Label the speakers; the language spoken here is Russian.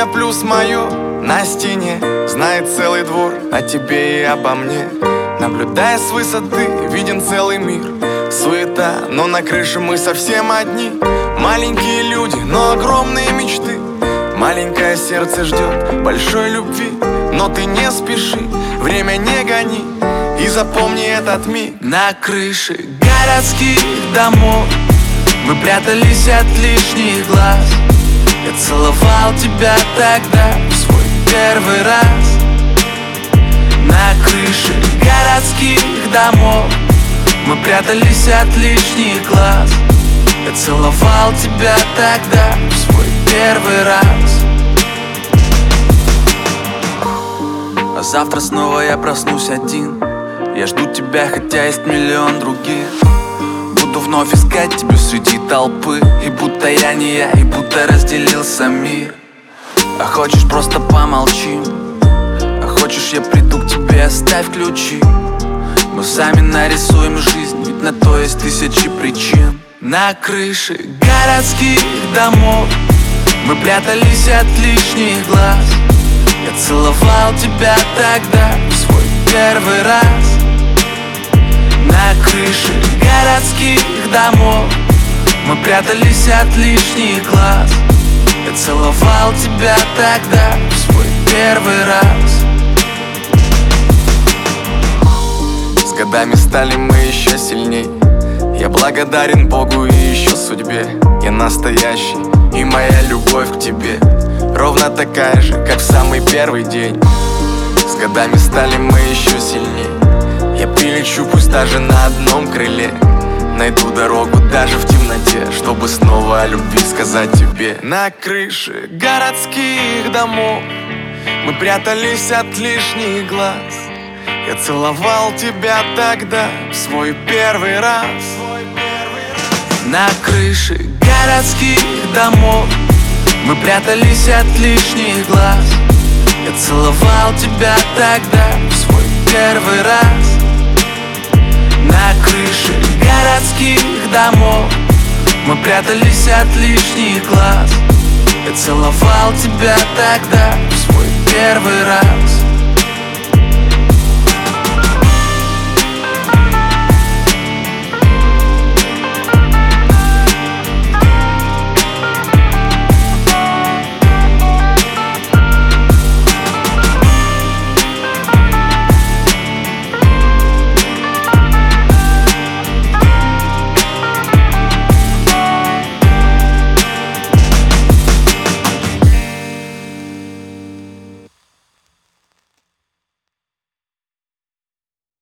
Speaker 1: Имя плюс мое на стене знает целый двор о тебе и обо мне. Наблюдая с высоты, виден целый мир. Суета, но на крыше мы совсем одни. Маленькие люди, но огромные мечты. Маленькое сердце ждет большой любви. Но ты не спеши, время не гони. И запомни этот миг.
Speaker 2: На крыше городских домов мы прятались от лишних глаз. Я целовал тебя тогда в свой первый раз. На крыше городских домов мы прятались от лишних глаз. Я целовал тебя тогда в свой первый раз. А завтра снова я проснусь один. Я жду тебя, хотя есть миллион других. Буду вновь искать тебя среди толпы. И будто я не я, и будто разделился мир. А хочешь, просто помолчим. А хочешь, я приду к тебе, оставь ключи. Мы сами нарисуем жизнь, ведь на то есть тысячи причин. На крыше городских домов мы прятались от лишних глаз. Я целовал тебя тогда в свой первый раз. На крыше городских домов мы прятались от лишних глаз. Я целовал тебя тогда в свой первый раз.
Speaker 1: С годами стали мы еще сильней. Я благодарен Богу и еще судьбе. Я настоящий, и моя любовь к тебе ровно такая же, как в самый первый день. С годами стали мы еще сильней. Я прилечу, пусть даже на одном крыле. Найду дорогу даже в темноте, чтобы снова о любви сказать тебе. На крыше городских домов мы прятались от лишних глаз. Я целовал тебя тогда в свой первый раз.
Speaker 2: На крыше городских домов мы прятались от лишних глаз. Я целовал тебя тогда в свой первый раз. На крыше городских домов мы прятались от лишних глаз. Я целовал тебя тогда в свой первый раз.